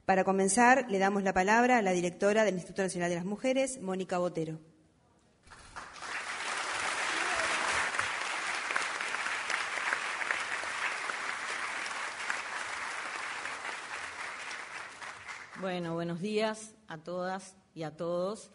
Para comenzar, le damos la palabra a la directora del Instituto Nacional de las Mujeres, Mónica Botero. Bueno, buenos días a todas y a todos.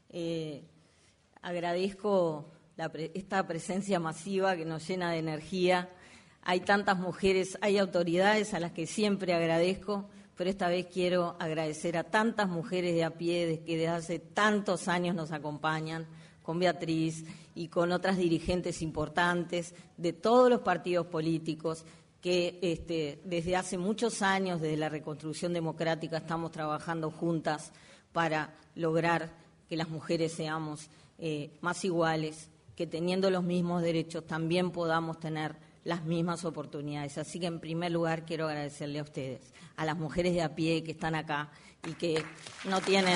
Agradezco esta presencia masiva que nos llena de energía. Hay tantas mujeres, hay autoridades a las que siempre agradezco, pero esta vez quiero agradecer a tantas mujeres de a pie que desde hace tantos años nos acompañan, con Beatriz y con otras dirigentes importantes de todos los partidos políticos, que desde hace muchos años, desde la reconstrucción democrática, estamos trabajando juntas para lograr que las mujeres seamos más iguales, que teniendo los mismos derechos también podamos tener las mismas oportunidades. Así que, en primer lugar, quiero agradecerle a ustedes, a las mujeres de a pie que están acá y que no tienen...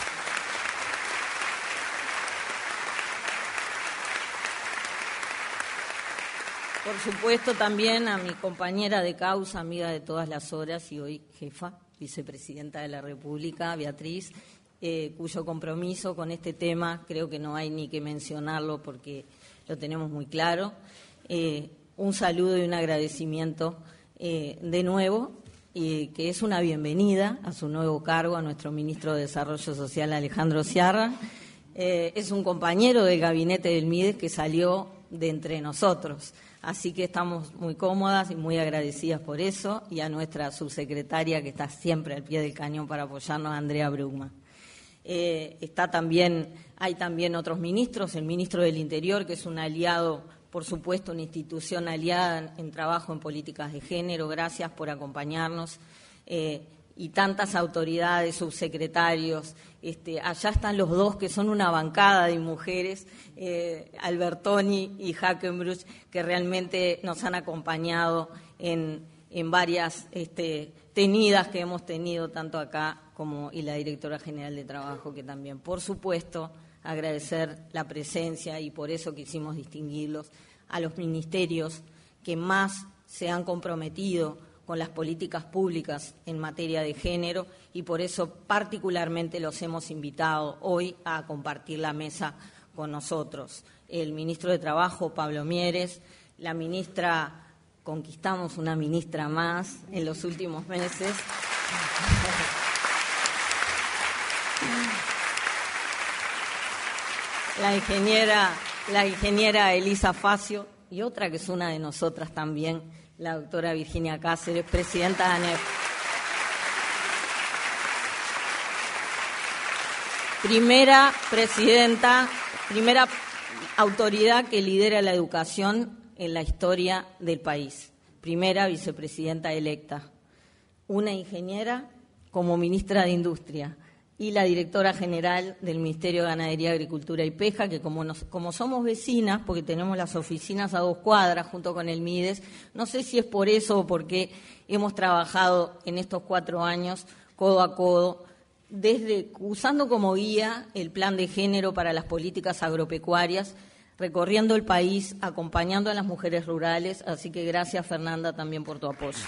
Por supuesto, también a mi compañera de causa, amiga de todas las horas y hoy jefa, vicepresidenta de la República, Beatriz, cuyo compromiso con este tema creo que no hay ni que mencionarlo porque lo tenemos muy claro. Un saludo y un agradecimiento de nuevo, que es una bienvenida a su nuevo cargo, a nuestro ministro de Desarrollo Social, Alejandro Sciarra. Es un compañero del gabinete del MIDES que salió de entre nosotros. Así que estamos muy cómodas y muy agradecidas por eso, y a nuestra subsecretaria que está siempre al pie del cañón para apoyarnos, Andrea Brugman. Hay también otros ministros, el ministro del Interior, que es un aliado, por supuesto, una institución aliada en trabajo en políticas de género. Gracias por acompañarnos. Y tantas autoridades, subsecretarios, allá están los dos que son una bancada de mujeres, Albertoni y Hackenbruch, que realmente nos han acompañado en varias tenidas que hemos tenido tanto acá y la directora general de Trabajo, que también, por supuesto, agradecer la presencia, y por eso quisimos distinguirlos, a los ministerios que más se han comprometido con las políticas públicas en materia de género, y por eso particularmente los hemos invitado hoy a compartir la mesa con nosotros. El ministro de Trabajo, Pablo Mieres, la ministra, conquistamos una ministra más en los últimos meses, la ingeniera Elisa Facio, y otra que es una de nosotras también, la doctora Virginia Cáceres, presidenta de ANEP. Primera autoridad que lidera la educación en la historia del país. Primera vicepresidenta electa. Una ingeniera como ministra de Industria. Y la directora general del Ministerio de Ganadería, Agricultura y Pesca, que como somos vecinas, porque tenemos las oficinas a 2 cuadras junto con el MIDES, no sé si es por eso o porque hemos trabajado en estos 4 años codo a codo, usando como guía el plan de género para las políticas agropecuarias, recorriendo el país, acompañando a las mujeres rurales. Así que gracias, Fernanda, también por tu apoyo.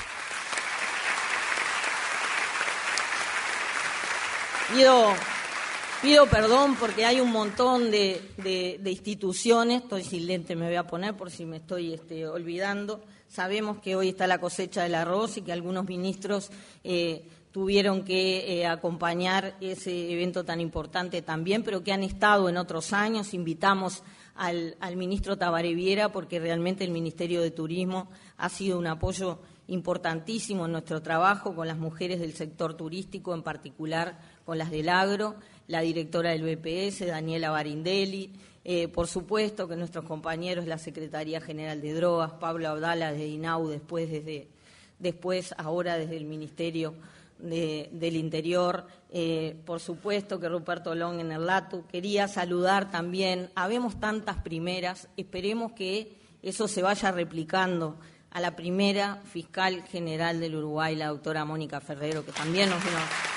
Pido perdón porque hay un montón de instituciones. Estoy sin lente, me voy a poner por si me estoy olvidando. Sabemos que hoy está la cosecha del arroz y que algunos ministros tuvieron que acompañar ese evento tan importante también, pero que han estado en otros años. Invitamos al ministro Tabaré Viera porque realmente el Ministerio de Turismo ha sido un apoyo importantísimo en nuestro trabajo con las mujeres del sector turístico, en particular con las del agro, la directora del BPS, Daniela Barindelli, por supuesto que nuestros compañeros de la Secretaría General de Drogas, Pablo Abdala desde INAU, después ahora desde el Ministerio del Interior, por supuesto que Ruperto Long en el LATU. Quería saludar también, habemos tantas primeras, esperemos que eso se vaya replicando, a la primera fiscal general del Uruguay, la doctora Mónica Ferrero, que también nos vino.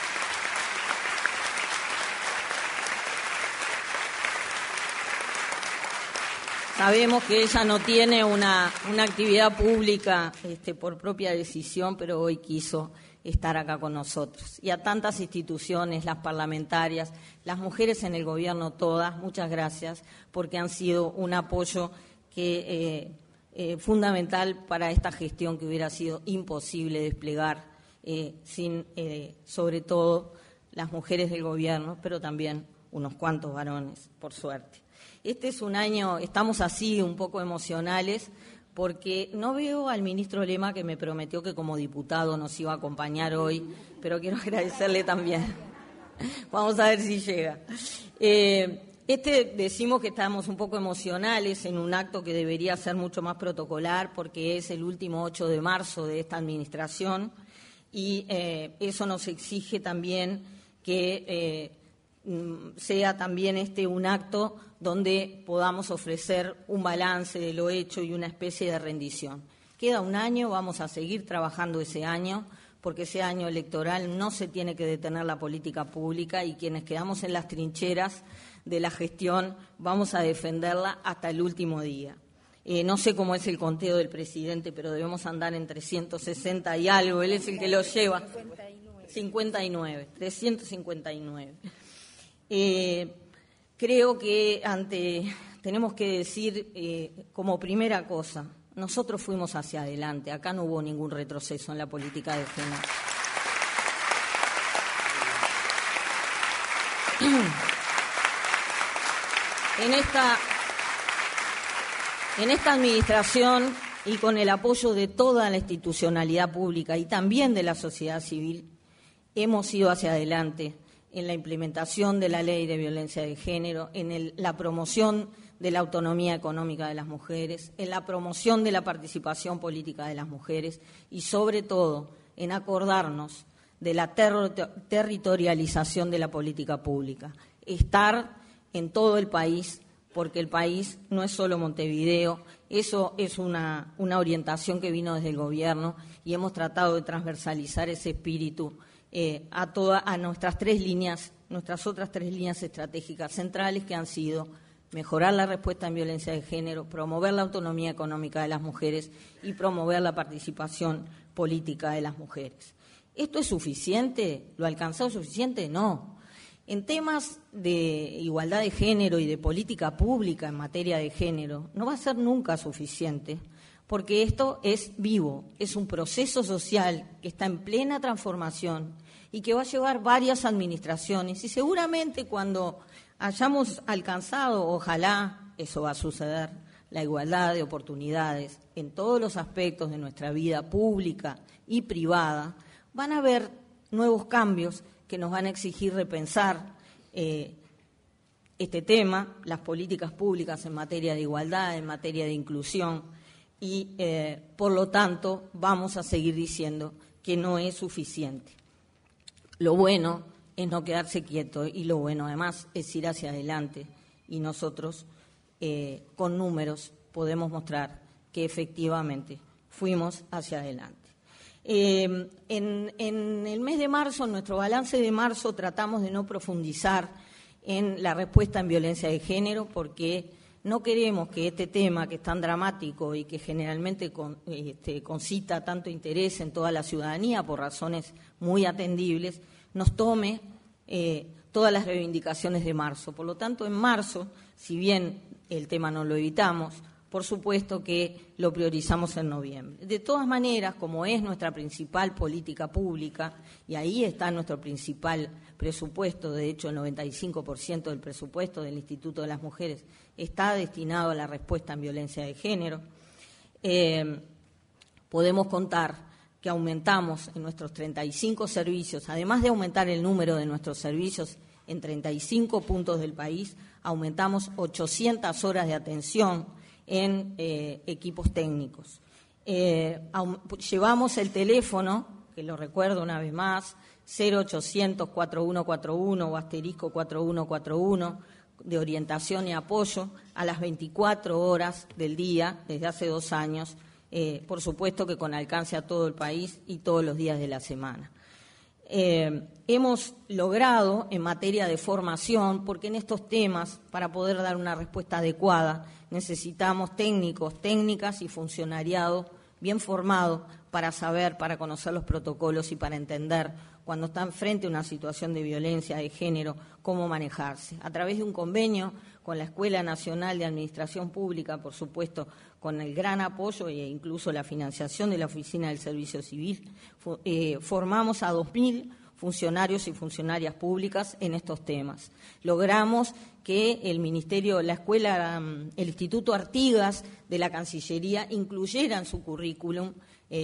Sabemos que ella no tiene una actividad pública por propia decisión, pero hoy quiso estar acá con nosotros. Y a tantas instituciones, las parlamentarias, las mujeres en el gobierno todas, muchas gracias, porque han sido un apoyo que fundamental para esta gestión que hubiera sido imposible desplegar sin, sobre todo, las mujeres del gobierno, pero también unos cuantos varones, por suerte. Este es un año, estamos así un poco emocionales, porque no veo al ministro Lema, que me prometió que como diputado nos iba a acompañar hoy, pero quiero agradecerle también. Vamos a ver si llega. Decimos que estamos un poco emocionales en un acto que debería ser mucho más protocolar, porque es el último 8 de marzo de esta administración, y eso nos exige también que sea también un acto donde podamos ofrecer un balance de lo hecho y una especie de rendición. Queda un año, vamos a seguir trabajando ese año, porque ese año electoral no se tiene que detener la política pública, y quienes quedamos en las trincheras de la gestión vamos a defenderla hasta el último día. No sé cómo es el conteo del presidente, pero debemos andar en 360 y algo, él es el que lo lleva. 59, 359. Creo que tenemos que decir como primera cosa, nosotros fuimos hacia adelante, acá no hubo ningún retroceso en la política de género. En esta administración, y con el apoyo de toda la institucionalidad pública y también de la sociedad civil, hemos ido hacia adelante en la implementación de la Ley de Violencia de Género, en la promoción de la autonomía económica de las mujeres, en la promoción de la participación política de las mujeres y, sobre todo, en acordarnos de la territorialización de la política pública. Estar en todo el país, porque el país no es solo Montevideo, eso es una orientación que vino desde el Gobierno, y hemos tratado de transversalizar ese espíritu a nuestras otras tres líneas estratégicas centrales, que han sido mejorar la respuesta en violencia de género, promover la autonomía económica de las mujeres y promover la participación política de las mujeres. ¿Esto es suficiente? ¿Lo ha alcanzado suficiente? No. En temas de igualdad de género y de política pública en materia de género, no va a ser nunca suficiente, porque esto es vivo, es un proceso social que está en plena transformación y que va a llevar varias administraciones, y seguramente cuando hayamos alcanzado, ojalá eso va a suceder, la igualdad de oportunidades en todos los aspectos de nuestra vida pública y privada, van a haber nuevos cambios que nos van a exigir repensar este tema, las políticas públicas en materia de igualdad, en materia de inclusión, y por lo tanto vamos a seguir diciendo que no es suficiente. Lo bueno es no quedarse quieto, y lo bueno además es ir hacia adelante, y nosotros con números podemos mostrar que efectivamente fuimos hacia adelante. En el mes de marzo, en nuestro balance de marzo, tratamos de no profundizar en la respuesta en violencia de género, porque no queremos que este tema, que es tan dramático y que generalmente concita tanto interés en toda la ciudadanía por razones muy atendibles, nos tome todas las reivindicaciones de marzo. Por lo tanto, en marzo, si bien el tema no lo evitamos, por supuesto que lo priorizamos en noviembre. De todas maneras, como es nuestra principal política pública, y ahí está nuestro principal presupuesto, de hecho el 95% del presupuesto del Instituto de las Mujeres está destinado a la respuesta en violencia de género, podemos contar que aumentamos en nuestros 35 servicios, además de aumentar el número de nuestros servicios en 35 puntos del país, aumentamos 800 horas de atención en equipos técnicos. Llevamos el teléfono, que lo recuerdo una vez más, 0800-4141 o asterisco 4141, de orientación y apoyo a las 24 horas del día desde hace 2 años, por supuesto que con alcance a todo el país y todos los días de la semana. Hemos logrado en materia de formación, porque en estos temas, para poder dar una respuesta adecuada, necesitamos técnicos, técnicas y funcionariado bien formado para saber, para conocer los protocolos y para entender cuando están frente a una situación de violencia de género, cómo manejarse. A través de un convenio con la Escuela Nacional de Administración Pública, por supuesto, con el gran apoyo e incluso la financiación de la Oficina del Servicio Civil, formamos a 2.000 funcionarios y funcionarias públicas en estos temas. Logramos que el Ministerio, la escuela, el Instituto Artigas de la Cancillería incluyera en su currículum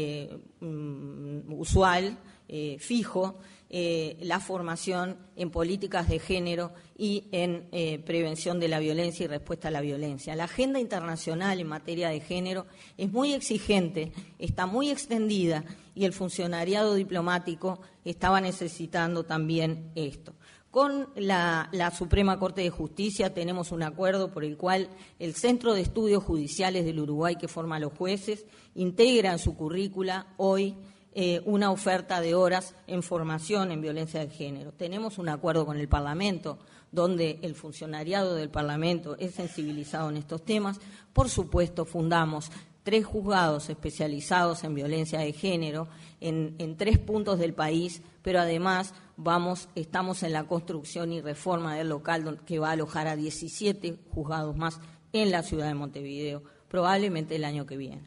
usual, fijo, la formación en políticas de género y en prevención de la violencia y respuesta a la violencia. La agenda internacional en materia de género es muy exigente, está muy extendida y el funcionariado diplomático estaba necesitando también esto. Con la Suprema Corte de Justicia tenemos un acuerdo por el cual el Centro de Estudios Judiciales del Uruguay, que forma a los jueces, integra en su currícula hoy una oferta de horas en formación en violencia de género. Tenemos un acuerdo con el Parlamento, donde el funcionariado del Parlamento es sensibilizado en estos temas. Por supuesto, fundamos 3 juzgados especializados en violencia de género en 3 puntos del país, pero además estamos en la construcción y reforma del local que va a alojar a 17 juzgados más en la ciudad de Montevideo, probablemente el año que viene.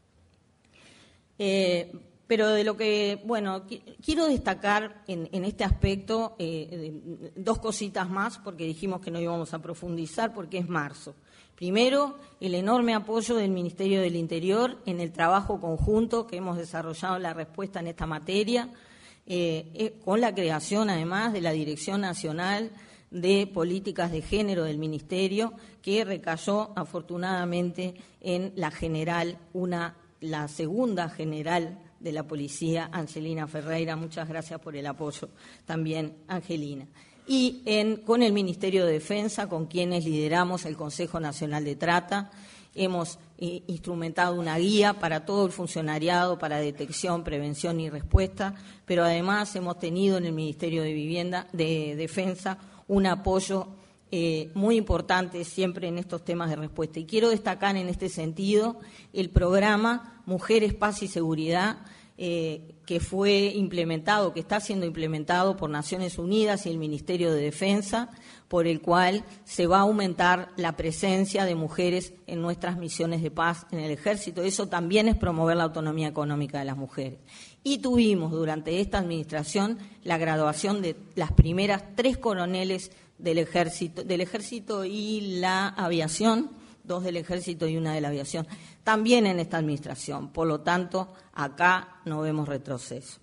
Pero de lo que, quiero destacar en este aspecto 2 cositas más, porque dijimos que no íbamos a profundizar, porque es marzo. Primero, el enorme apoyo del Ministerio del Interior en el trabajo conjunto que hemos desarrollado en la respuesta en esta materia, con la creación, además, de la Dirección Nacional de Políticas de Género del Ministerio, que recayó, afortunadamente, en la general, la segunda general de la Policía, Angelina Ferreira. Muchas gracias por el apoyo también, Angelina. Y con el Ministerio de Defensa, con quienes lideramos el Consejo Nacional de Trata, hemos instrumentado una guía para todo el funcionariado para detección, prevención y respuesta, pero además hemos tenido en el Ministerio de Defensa un apoyo muy importante siempre en estos temas de respuesta. Y quiero destacar en este sentido el programa Mujeres, Paz y Seguridad, que fue implementado, que está siendo implementado por Naciones Unidas y el Ministerio de Defensa, por el cual se va a aumentar la presencia de mujeres en nuestras misiones de paz en el Ejército. Eso también es promover la autonomía económica de las mujeres. Y tuvimos durante esta administración la graduación de las primeras 3 coroneles del Ejército y la aviación, 2 del Ejército y 1 de la aviación, también en esta administración. Por lo tanto, acá no vemos retroceso.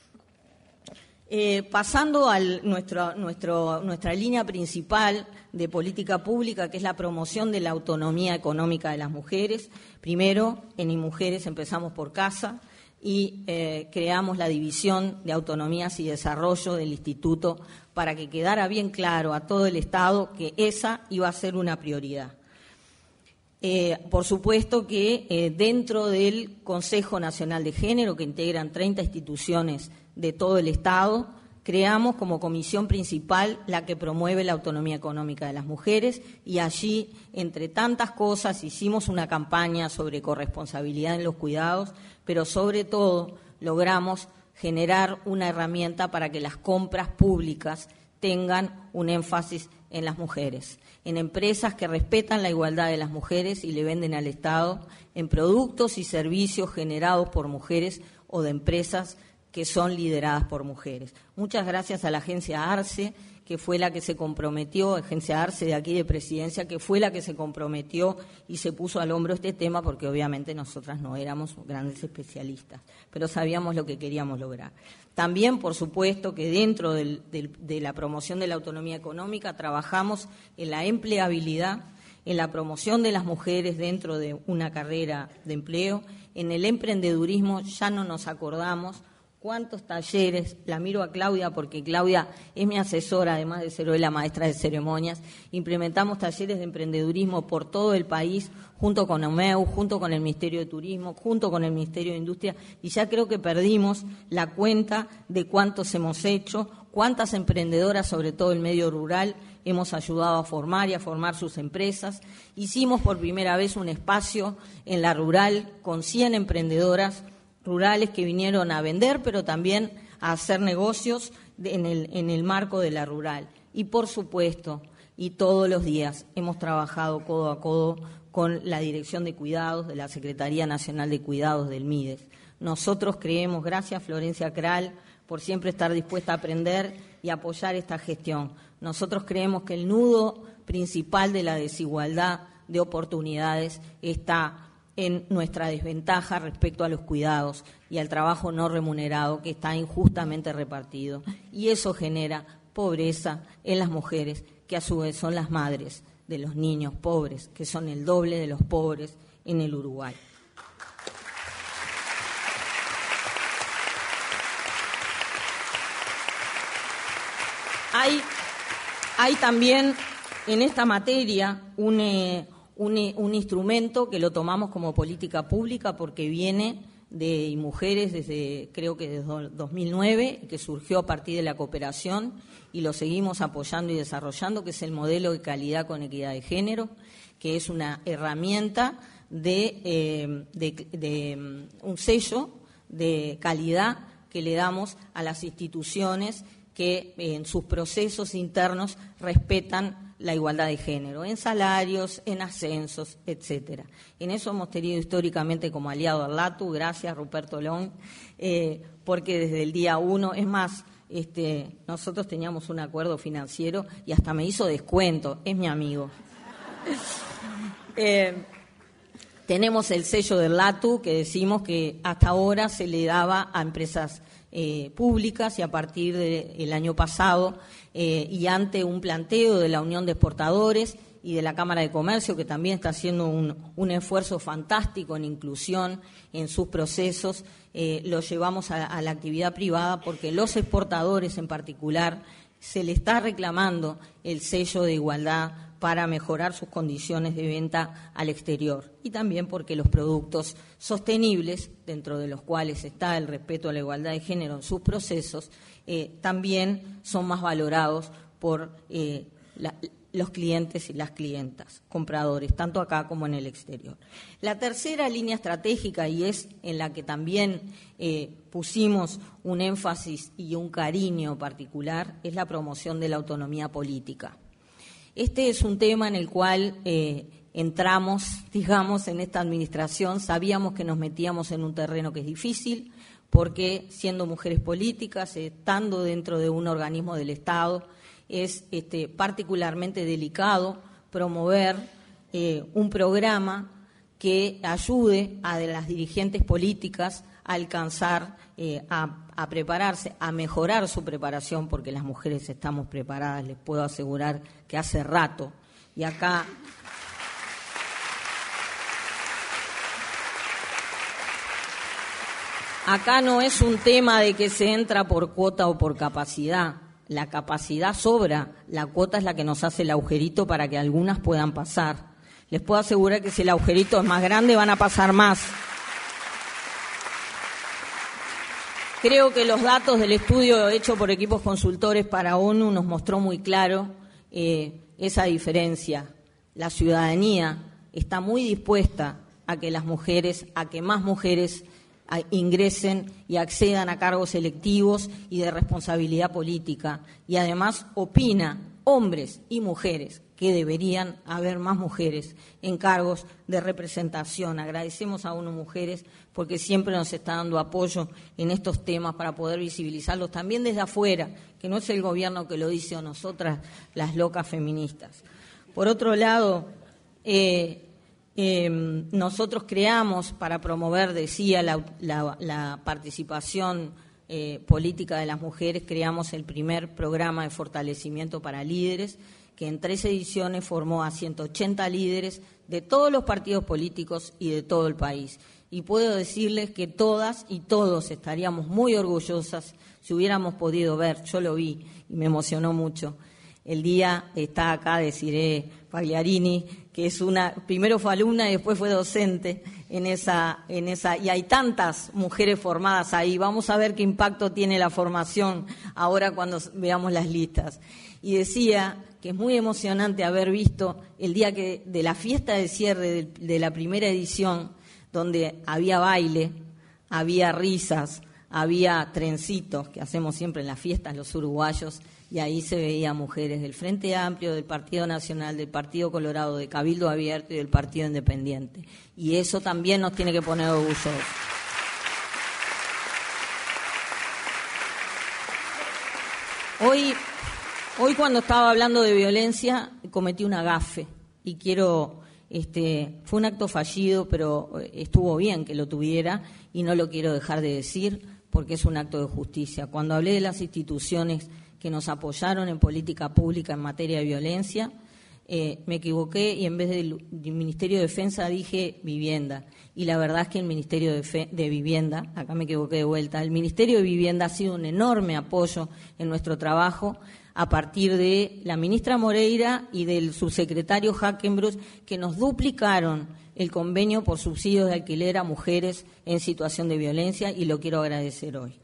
Pasando a nuestra línea principal de política pública, que es la promoción de la autonomía económica de las mujeres. Primero, en IMujeres empezamos por casa y creamos la División de Autonomías y Desarrollo del Instituto para que quedara bien claro a todo el Estado que esa iba a ser una prioridad. Por supuesto que dentro del Consejo Nacional de Género, que integran 30 instituciones de todo el Estado, creamos como comisión principal la que promueve la autonomía económica de las mujeres y allí, entre tantas cosas, hicimos una campaña sobre corresponsabilidad en los cuidados, pero sobre todo logramos generar una herramienta para que las compras públicas tengan un énfasis en las mujeres, en empresas que respetan la igualdad de las mujeres y le venden al Estado, en productos y servicios generados por mujeres o de empresas que son lideradas por mujeres. Muchas gracias a la agencia ARCE, que fue la que se comprometió, agencia ARCE de aquí de Presidencia, que fue la que se comprometió y se puso al hombro este tema, porque obviamente nosotras no éramos grandes especialistas, pero sabíamos lo que queríamos lograr. También, por supuesto, que dentro de la promoción de la autonomía económica trabajamos en la empleabilidad, en la promoción de las mujeres dentro de una carrera de empleo, en el emprendedurismo. Ya no nos acordamos cuántos talleres, la miro a Claudia porque Claudia es mi asesora, además de ser hoy la maestra de ceremonias, implementamos talleres de emprendedurismo por todo el país, junto con OMEU, junto con el Ministerio de Turismo, junto con el Ministerio de Industria, y ya creo que perdimos la cuenta de cuántos hemos hecho, cuántas emprendedoras, sobre todo el medio rural, hemos ayudado a formar y a formar sus empresas. Hicimos por primera vez un espacio en la rural con 100 emprendedoras rurales que vinieron a vender, pero también a hacer negocios en el marco de la rural. Y por supuesto, y todos los días hemos trabajado codo a codo con la Dirección de Cuidados de la Secretaría Nacional de Cuidados del MIDES. Nosotros creemos, gracias Florencia Kral, por siempre estar dispuesta a aprender y apoyar esta gestión. Nosotros creemos que el nudo principal de la desigualdad de oportunidades está en nuestra desventaja respecto a los cuidados y al trabajo no remunerado que está injustamente repartido. Y eso genera pobreza en las mujeres, que a su vez son las madres de los niños pobres, que son el doble de los pobres en el Uruguay. Hay también en esta materia un instrumento que lo tomamos como política pública porque viene de mujeres desde, creo que desde 2009, que surgió a partir de la cooperación y lo seguimos apoyando y desarrollando, que es el modelo de calidad con equidad de género, que es una herramienta de un sello de calidad que le damos a las instituciones que en sus procesos internos respetan la igualdad de género, en salarios, en ascensos, etcétera. En eso hemos tenido históricamente como aliado al LATU, gracias Ruperto Long, porque desde el día 1, es más, nosotros teníamos un acuerdo financiero y hasta me hizo descuento, es mi amigo. Tenemos el sello del LATU que decimos que hasta ahora se le daba a empresas públicas y a partir del año pasado y ante un planteo de la Unión de Exportadores y de la Cámara de Comercio, que también está haciendo un esfuerzo fantástico en inclusión en sus procesos, lo llevamos a la actividad privada porque los exportadores en particular se le está reclamando el sello de igualdad para mejorar sus condiciones de venta al exterior y también porque los productos sostenibles, dentro de los cuales está el respeto a la igualdad de género en sus procesos, también son más valorados por los clientes y las clientas, compradores, tanto acá como en el exterior. La tercera línea estratégica, y es en la que también pusimos un énfasis y un cariño particular, es la promoción de la autonomía política. Este es un tema en el cual entramos, digamos, en esta administración. Sabíamos que nos metíamos en un terreno que es difícil, porque siendo mujeres políticas, estando dentro de un organismo del Estado, es particularmente delicado promover un programa que ayude a las dirigentes políticas a alcanzar, a prepararse, a mejorar su preparación, porque las mujeres estamos preparadas, les puedo asegurar que hace rato. Y acá no es un tema de que se entra por cuota o por capacidad. La capacidad sobra, la cuota es la que nos hace el agujerito para que algunas puedan pasar. Les puedo asegurar que si el agujerito es más grande van a pasar más. Creo que los datos del estudio hecho por equipos consultores para ONU nos mostró muy claro esa diferencia. La ciudadanía está muy dispuesta a que las mujeres, a que más mujeres ingresen y accedan a cargos electivos y de responsabilidad política. Y además opina, hombres y mujeres, que deberían haber más mujeres en cargos de representación. Agradecemos a ONU Mujeres porque siempre nos está dando apoyo en estos temas para poder visibilizarlos también desde afuera, que no es el gobierno que lo dice o nosotras, las locas feministas. Por otro lado, nosotros creamos para promover, decía, la participación política de las mujeres, creamos el primer programa de fortalecimiento para líderes, que en 3 ediciones formó a 180 líderes de todos los partidos políticos y de todo el país. Y puedo decirles que todas y todos estaríamos muy orgullosas si hubiéramos podido ver, yo lo vi y me emocionó mucho, el día está acá Desirée Pagliarini, que es primero fue alumna y después fue docente en esa, y hay tantas mujeres formadas ahí. Vamos a ver qué impacto tiene la formación ahora cuando veamos las listas. Y decía que es muy emocionante haber visto el día de la fiesta de cierre de la primera edición, donde había baile, había risas, había trencitos, que hacemos siempre en las fiestas los uruguayos, y ahí se veían mujeres del Frente Amplio, del Partido Nacional, del Partido Colorado, de Cabildo Abierto y del Partido Independiente. Y eso también nos tiene que poner orgullosos. Hoy cuando estaba hablando de violencia cometí una gafe y fue un acto fallido, pero estuvo bien que lo tuviera y no lo quiero dejar de decir porque es un acto de justicia. Cuando hablé de las instituciones que nos apoyaron en política pública en materia de violencia, me equivoqué y en vez del Ministerio de Defensa dije vivienda. Y la verdad es que el Ministerio de Vivienda, acá me equivoqué de vuelta, el Ministerio de Vivienda ha sido un enorme apoyo en nuestro trabajo a partir de la ministra Moreira y del subsecretario Hackenbruch, que nos duplicaron el convenio por subsidios de alquiler a mujeres en situación de violencia, y lo quiero agradecer hoy.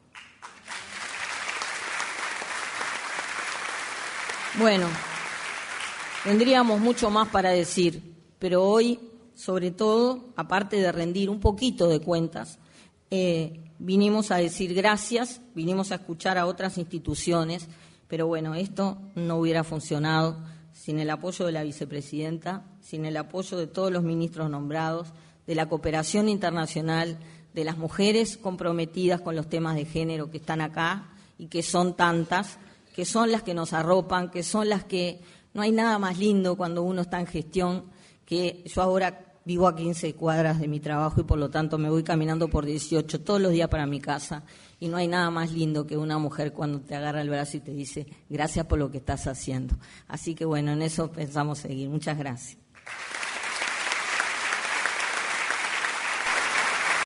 Bueno, tendríamos mucho más para decir, pero hoy, sobre todo, aparte de rendir un poquito de cuentas, vinimos a decir gracias, vinimos a escuchar a otras instituciones, pero bueno, esto no hubiera funcionado sin el apoyo de la vicepresidenta, sin el apoyo de todos los ministros nombrados, de la cooperación internacional, de las mujeres comprometidas con los temas de género que están acá y que son tantas, que son las que nos arropan, que son las que... No hay nada más lindo cuando uno está en gestión, que yo ahora vivo a 15 cuadras de mi trabajo y por lo tanto me voy caminando por 18 todos los días para mi casa, y no hay nada más lindo que una mujer cuando te agarra el brazo y te dice gracias por lo que estás haciendo. Así que bueno, en eso pensamos seguir. Muchas gracias.